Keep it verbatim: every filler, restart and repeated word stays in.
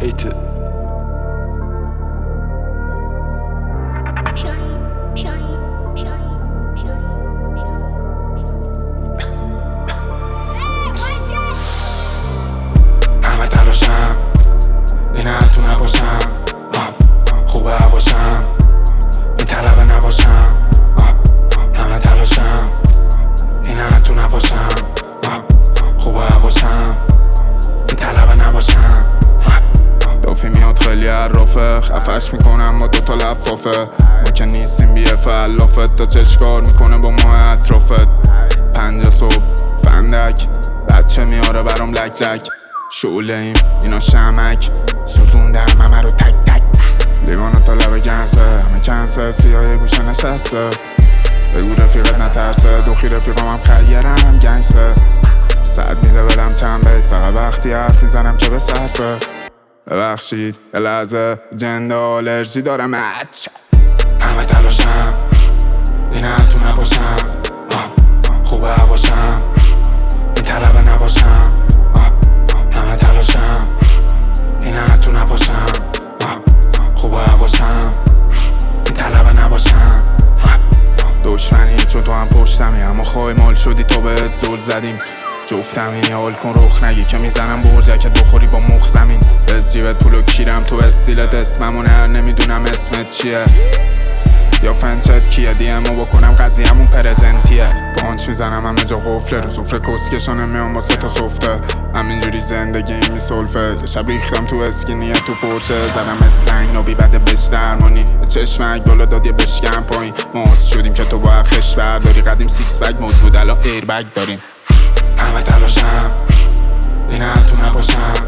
ایت همه تلاشم اینه تو نباشم، خوبه هواشم میطلبه نباشم. همه تلاشم اینه تو نباشم، خوبه هواشم میطلبه نباشم. دافی میاد خیلی عرافه، خفش میکنم با دوتا لفافه. ما که نیستیم بیه فلافت، تا چشکار میکنه با ما اطرافت. پنج صبح فندک بچه میاره برام لک لک. شعله ایم اینا شمک سوزوندم همه رو تک تک. لیوانو تا لبه گنسه همه کنسه، سیاه گوشه نشسته. بگو رفیقت نترسه، دوخی رفیقام هم خیرم گنسه. صد میده بدم چند بیت، فقط وقتی حرف میزنم که به صرفه. ببخشید یه لحظه جنده آلرژی دارم اچ. همه تلاشم اینه تو نباشم، خوبه هواشم میطلبه نباشم. همه تلاشم اینه تو نباشم، خوبه هواشم میطلبه نباشم. دشمنی چون تو هم پشتمی، اما خواهی مال شدی تا بهت زل زدیم. جفتمی حال کن رخ نگی که میزنم برجکت بخوری با مخ زمین. از جیبت پولو کیرم تو استیلت، اسممون هر نمیدونم اسمت چیه یا فنچت کیه. دیمو بکنم قضیه‌مون پرزنتیه. پانچ میزنم همه جا قفله، رو سفره کسکشانه میام با سه تا سفته. همینجوری زندگی این میسولفه. یه شب ریختم تو اسکینیه تو پورشه، زدم اسلنگ نوبی بده بش درمانی. چشمک بالا دادی بشکم پایین، ماست شدیم که تو با خش برداری. قدیم سیکس بگ مود بود الان ایر بگ داریم. همه تلاشم اینه تو نباشم،